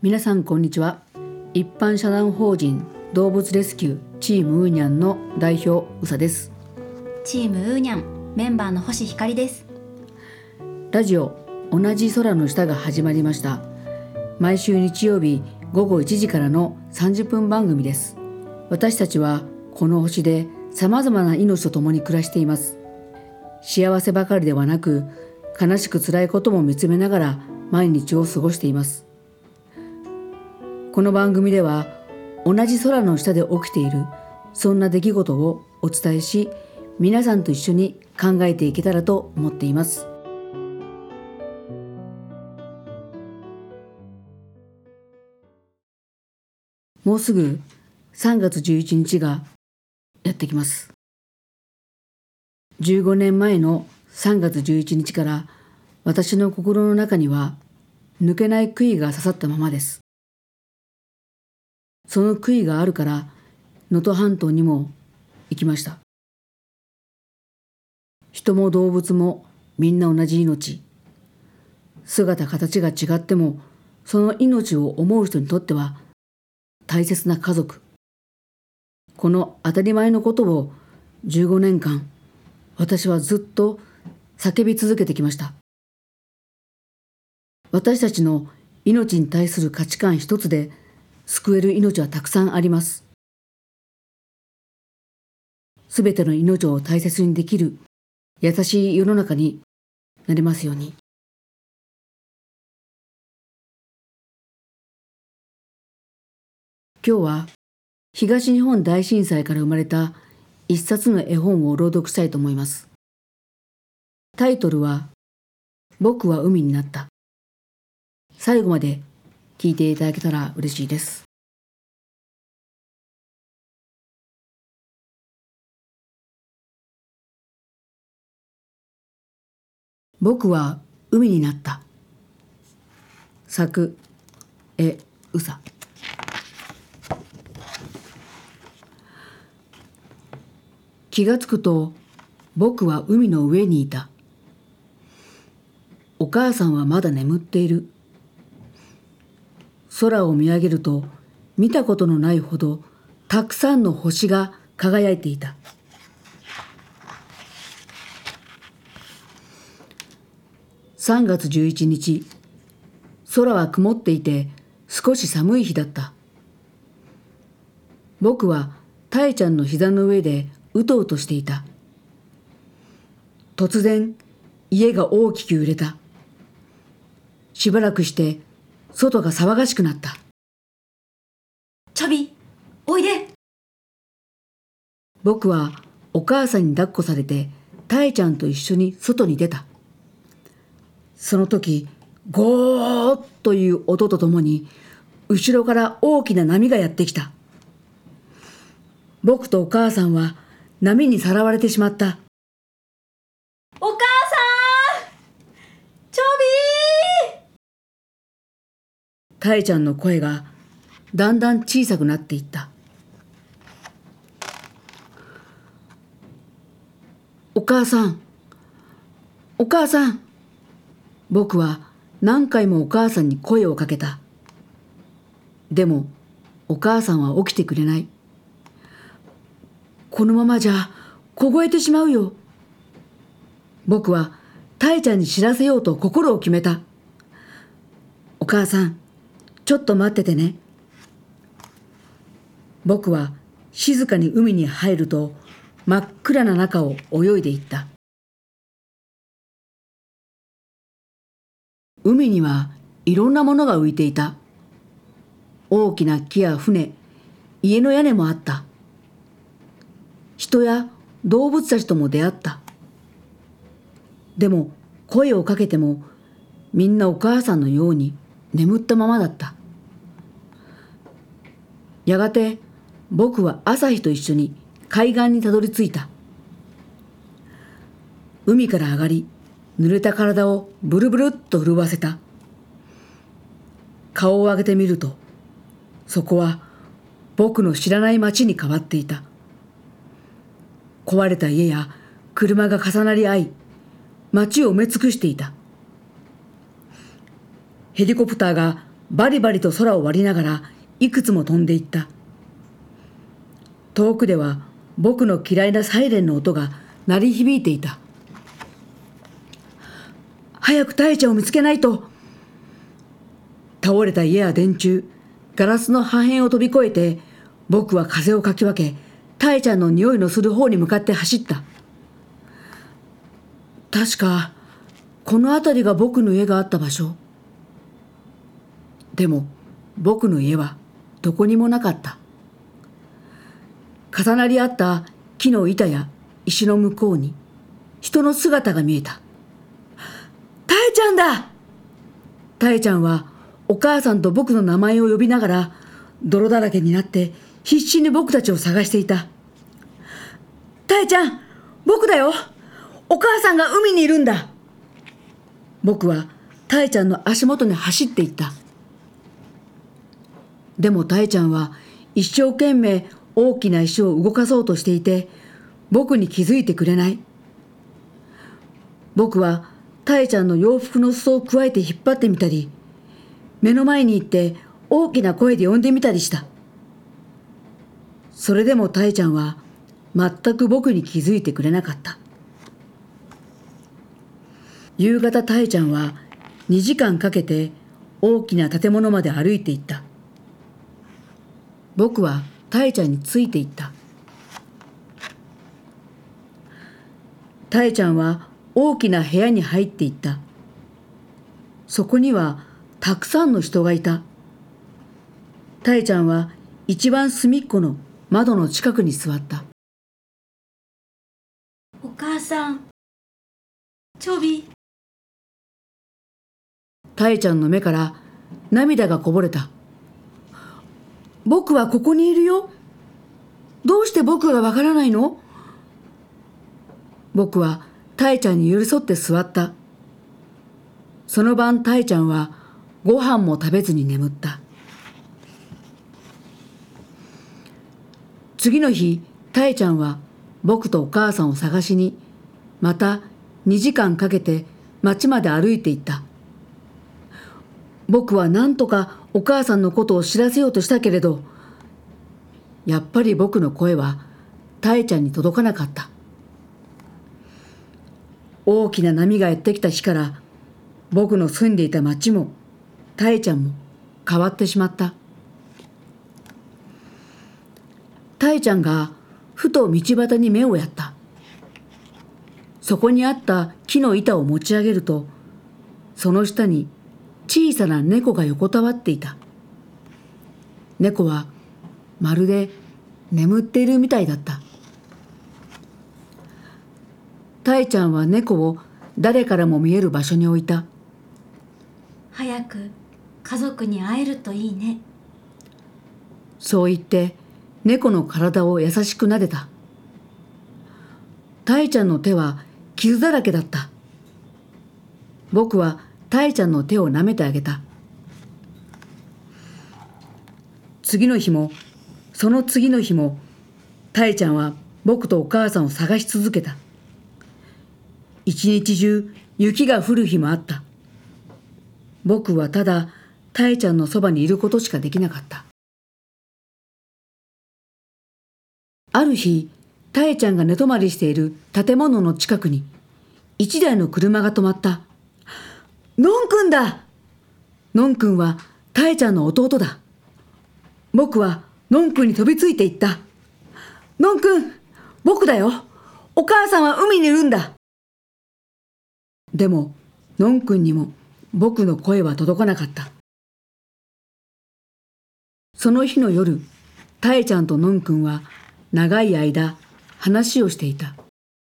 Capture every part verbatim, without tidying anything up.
皆さんこんにちは。一般社団法人動物レスキューチームウーニャンの代表うさです。 チームウーニャンメンバーの星ひかりです。 ラジオ同じ空の下が始まりました。毎週日曜日ごごいちじからのさんじゅっぷん番組です。私たちはこの星でさまざまな命と共に暮らしています。幸せばかりではなく、悲しく辛いことも見つめながら毎日を過ごしています。この番組では同じ空の下で起きているそんな出来事をお伝えし、皆さんと一緒に考えていけたらと思っています。もうすぐさんがつじゅういちにちがやってきます。じゅうごねんまえのさんがつじゅういちにちから私の心の中には抜けない悔いが刺さったままです。その悔いがあるから能登半島にも行きました。人も動物もみんな同じ命。姿形が違ってもその命を思う人にとっては大切な家族。この当たり前のことをじゅうごねんかん私はずっと叫び続けてきました。私たちの命に対する価値観一つで救える命はたくさんあります。すべての命を大切にできる優しい世の中になれますように。今日は東日本大震災から生まれた一冊の絵本を朗読したいと思います。タイトルは僕は海になった。最後まで聞いていただけたら嬉しいです。僕は海になった。作えうさ。気がつくと僕は海の上にいた。お母さんはまだ眠っている。空を見上げると見たことのないほどたくさんの星が輝いていた。さんがつじゅういちにち、空は曇っていて少し寒い日だった。僕はたえちゃんの膝の上でうとうとしていた。突然家が大きく揺れた。しばらくして外が騒がしくなった。 チョビ、おいで。 僕はお母さんに抱っこされてたえちゃんと一緒に外に出た。その時、ゴーッという音とともに後ろから大きな波がやってきた。僕とお母さんは波にさらわれてしまった。 お母さん、チョビー。 たえちゃんの声がだんだん小さくなっていった。お母さん、お母さん。僕は何回もお母さんに声をかけた。でもお母さんは起きてくれない。このままじゃ凍えてしまうよ。僕はたえちゃんに知らせようと心を決めた。お母さん、ちょっと待っててね。僕は静かに海に入ると真っ暗な中を泳いでいった。海にはいろんなものが浮いていた。大きな木や船、家の屋根もあった。人や動物たちとも出会った。でも声をかけてもみんなお母さんのように眠ったままだった。やがて僕は朝日と一緒に海岸にたどり着いた。海から上がり、濡れた体をブルブルっと震わせた。顔を上げてみると、そこは僕の知らない街に変わっていた。壊れた家や車が重なり合い、街を埋め尽くしていた。ヘリコプターがバリバリと空を割りながらいくつも飛んでいった。遠くでは僕の嫌いなサイレンの音が鳴り響いていた。早くタエちゃんを見つけないと。倒れた家や電柱、ガラスの破片を飛び越えて、僕は風をかき分け、タエちゃんの匂いのする方に向かって走った。確か、この辺りが僕の家があった場所。でも、僕の家はどこにもなかった。重なり合った木の板や石の向こうに、人の姿が見えた。タエちゃんだ！タエちゃんはお母さんと僕の名前を呼びながら、泥だらけになって必死に僕たちを探していた。タエちゃん、僕だよ！お母さんが海にいるんだ！僕はタエちゃんの足元に走っていった。でもタエちゃんは一生懸命大きな石を動かそうとしていて、僕に気づいてくれない。僕はタエちゃんの洋服の裾をくわえて引っ張ってみたり、目の前に行って大きな声で呼んでみたりした。それでもタエちゃんは全く僕に気づいてくれなかった。夕方タエちゃんはにじかんかけて大きな建物まで歩いていった。僕はタエちゃんについていった。タエちゃんは大きな部屋に入っていった。そこにはたくさんの人がいた。タエちゃんは一番隅っこの窓の近くに座った。 お母さん、チョビ。 タエちゃんの目から涙がこぼれた。僕はここにいるよ。どうして僕がわからないの？僕はタエちゃんに寄り添って座った。その晩タエちゃんはご飯も食べずに眠った。次の日、タエちゃんは僕とお母さんを探しに、またにじかんかけて町まで歩いていった。僕は何とかお母さんのことを知らせようとしたけれど、やっぱり僕の声はタエちゃんに届かなかった。大きな波がやってきた日から、僕の住んでいた町もタエちゃんも変わってしまった。タエちゃんがふと道端に目をやった。そこにあった木の板を持ち上げると、その下に小さな猫が横たわっていた。猫はまるで眠っているみたいだった。タエちゃんは猫を誰からも見える場所に置いた。 早く家族に会えるといいね。 そう言って猫の体を優しく撫でた。タエちゃんの手は傷だらけだった。僕はタエちゃんの手を舐めてあげた。次の日もその次の日もタエちゃんは僕とお母さんを探し続けた。一日中雪が降る日もあった。僕はただタエちゃんのそばにいることしかできなかった。ある日、タエちゃんが寝泊まりしている建物の近くに一台の車が止まった。のんくんだ！のんくんはタエちゃんの弟だ。僕はのんくんに飛びついていった。のんくん、僕だよ。お母さんは海にいるんだ。でも、のんくんにも僕の声は届かなかった。その日の夜、タエちゃんとのんくんは長い間話をしていた。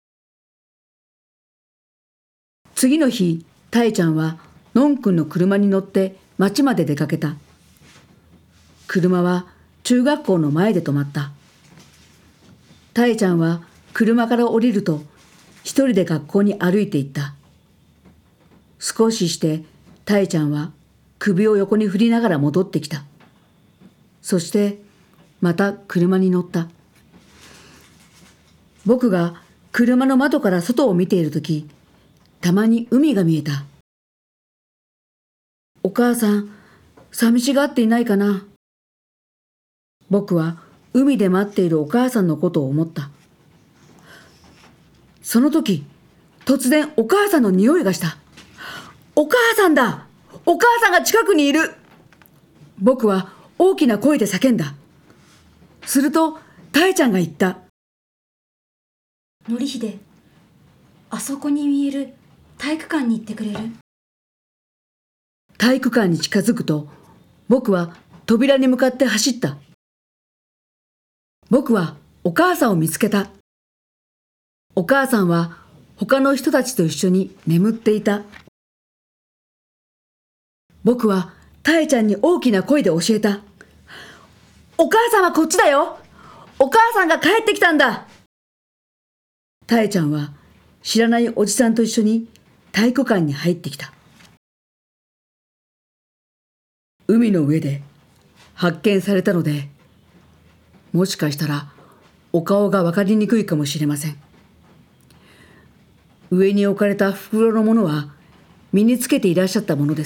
次の日、タエちゃんはのんくんの車に乗って町まで出かけた。車は中学校の前で止まった。タエちゃんは車から降りると一人で学校に歩いて行った。少ししてタエちゃんは首を横に振りながら戻ってきた。そしてまた車に乗った。僕が車の窓から外を見ているとき、たまに海が見えた。お母さん、 寂しがっていないかな。僕は海で待っているお母さんのことを思った。その時、突然お母さんの匂いがした。お母さんだ！お母さんが近くにいる！僕は大きな声で叫んだ。すると、たえちゃんが言った。 のりひで、あそこに見える体育館に行ってくれる？ 体育館に近づくと、僕は扉に向かって走った。僕はお母さんを見つけた。お母さんは他の人たちと一緒に眠っていた。僕はたえちゃんに大きな声で教えた。お母さんはこっちだよ！お母さんが帰ってきたんだ！たえちゃんは知らないおじさんと一緒に体育館に入ってきた。海の上で発見されたので、もしかしたらお顔がわかりにくいかもしれません。上に置かれた袋のものは身につけていらっしゃったものです。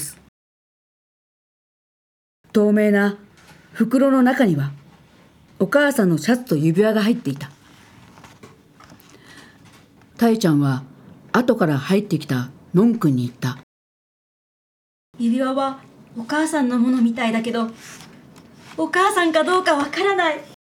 透明な袋の中にはお母さんのシャツと指輪が入っていた。たえちゃんは後から入ってきたのんくんに言った。 指輪はお母さんのものみたいだけど、お母さんかどうかわからない。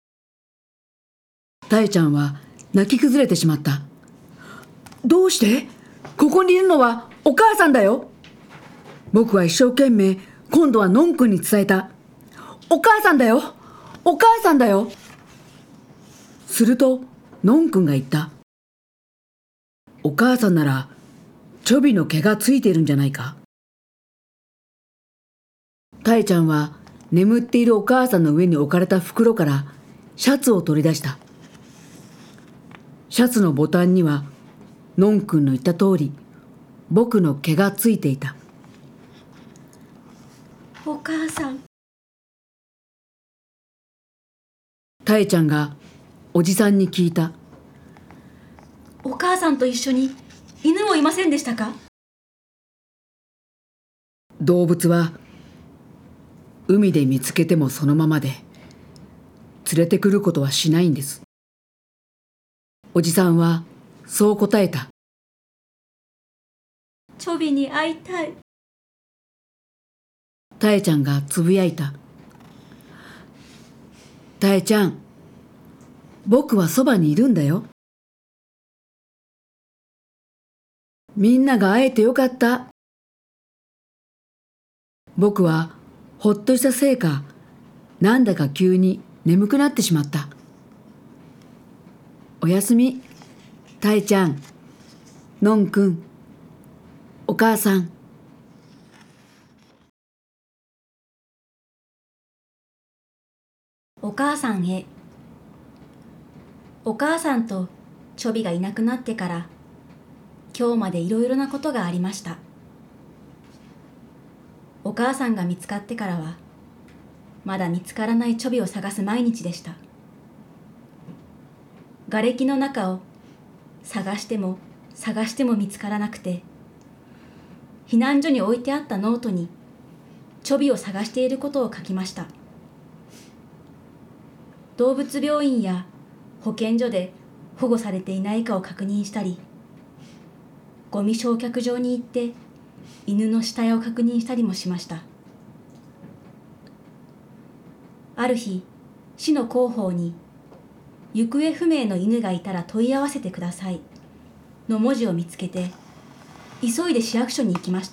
たえちゃんは泣き崩れてしまった。どうして？ここにいるのはお母さんだよ。僕は一生懸命今度はのんくんに伝えた。お母さんだよ。お母さんだよ。するとのんくんが言った。お母さんならちょびの毛がついているんじゃないか。たえちゃんは眠っているお母さんの上に置かれた袋からシャツを取り出した。シャツのボタンにはのんくんの言った通り僕の毛がついていた。 お母さん。 たえちゃんがおじさんに聞いた。 お母さんと一緒に犬もいませんでしたか？ 動物は海で見つけてもそのままで連れてくることはしないんです。おじさんはそう答えた。 ちょびに会いたい。 たえちゃんがつぶやいた。たえちゃん、僕はそばにいるんだよ。みんなが会えてよかった。僕はほっとしたせいか、なんだか急に眠くなってしまった。おやすみ、たえちゃん、のんくん、お母さん。 お母さんへ。お母さんとちょびがいなくなってから今日までいろいろなことがありました。お母さんが見つかってからはまだ見つからないちょびを探す毎日でした。瓦礫の中を探しても探しても見つからなくて、避難所に置いてあったノートにちょびを探していることを書きました。動物病院や保健所で保護されていないかを確認したり、ゴミ焼却場に行って犬の死体を確認したりもしました。ある日、市の広報に行方不明の犬がいたら問い合わせてくださいの文字を見つけて、急いで市役所に行きました。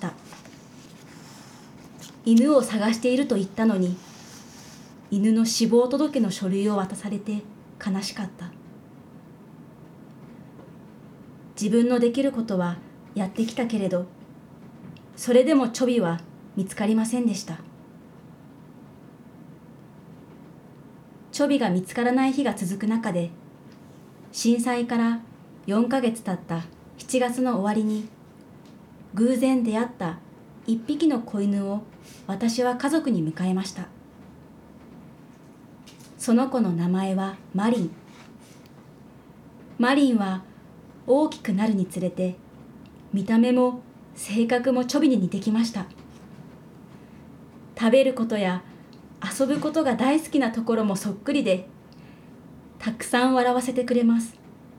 犬を探していると言ったのに、犬の死亡届の書類を渡されて悲しかった。自分のできることはやってきたけれど、それでもちょびは見つかりませんでした。ちょびが見つからない日が続く中で、震災からよんかげつ経ったしちがつの終わりに、偶然出会った一匹の子犬を私は家族に迎えました。その子の名前はマリン。マリンは大きくなるにつれて、見た目も性格もちょびに似てきました。 食べることや遊ぶことが大好きなところもそっくりで、たくさん笑わせてくれます。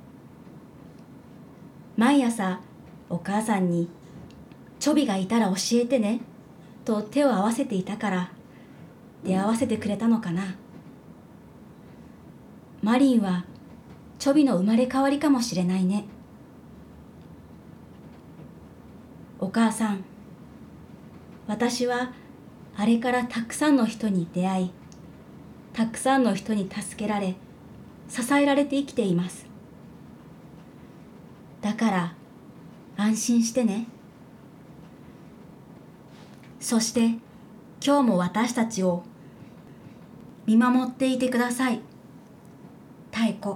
毎朝お母さんにチョビがいたら教えてねと手を合わせていたから出会わせてくれたのかな。マリンはチョビの生まれ変わりかもしれないね。お母さん、私はあれからたくさんの人に出会い、たくさんの人に助けられ、支えられて生きています。だから安心してね。そして今日も私たちを見守っていてください。妙子。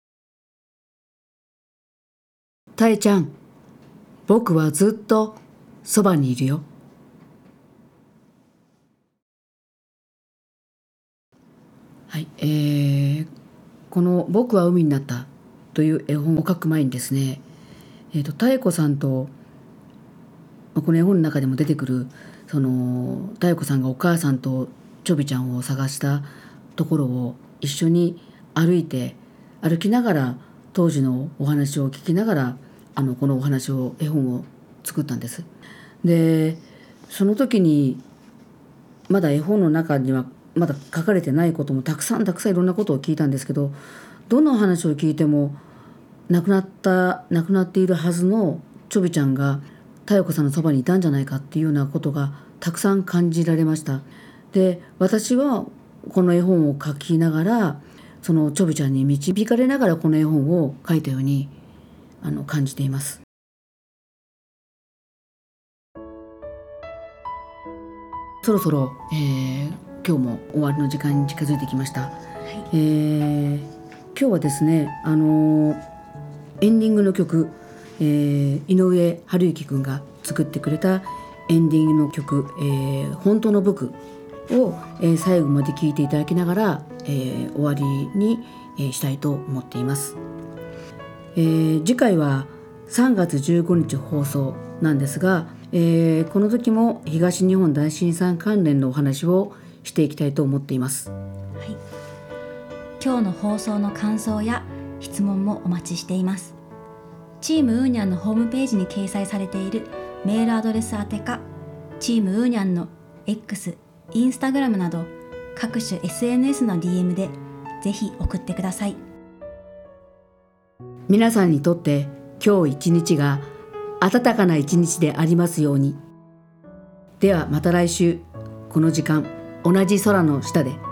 たえちゃん、僕はずっとそばにいるよ。はい、えー、この僕は海になったという絵本を書く前にですね、えーと、妙子さんとこの絵本の中でも出てくるその妙子さんがお母さんとちょびちゃんを探したところを一緒に歩いて歩きながら当時のお話を聞きながらあのこのお話を絵本を作ったんです。でその時にまだ絵本の中にはまだ書かれてないこともたくさんたくさんいろんなことを聞いたんですけど、どの話を聞いても亡くなった亡くなっているはずのちょびちゃんが妙子さんのそばにいたんじゃないかっていうようなことがたくさん感じられました。で私はこの絵本を書きながらそのちょびちゃんに導かれながらこの絵本を書いたようにあの感じています。そろそろ、えー、今日も終わりの時間に近づいてきました。はい、えー、今日はですね、あのー、エンディングの曲、えー、井上春之くんが作ってくれたエンディングの曲、えー、本当の僕を、えー、最後まで聴いていただきながら、えー、終わりに、えー、したいと思っています。えー、次回はさんがつじゅうごにち放送なんですが、えー、この時も東日本大震災関連のお話をしていきたいと思っています。はい、 今日の放送の感想や質問もお待ちしています。チームウーニャンのホームページに掲載されているメールアドレス宛てか、チームウーニャンの X、インスタグラムなど各種 エスエヌエス の ディーエム でぜひ送ってください。 皆さんにとって今日一日が暖かな一日でありますように。ではまた来週この時間同じ空の下で。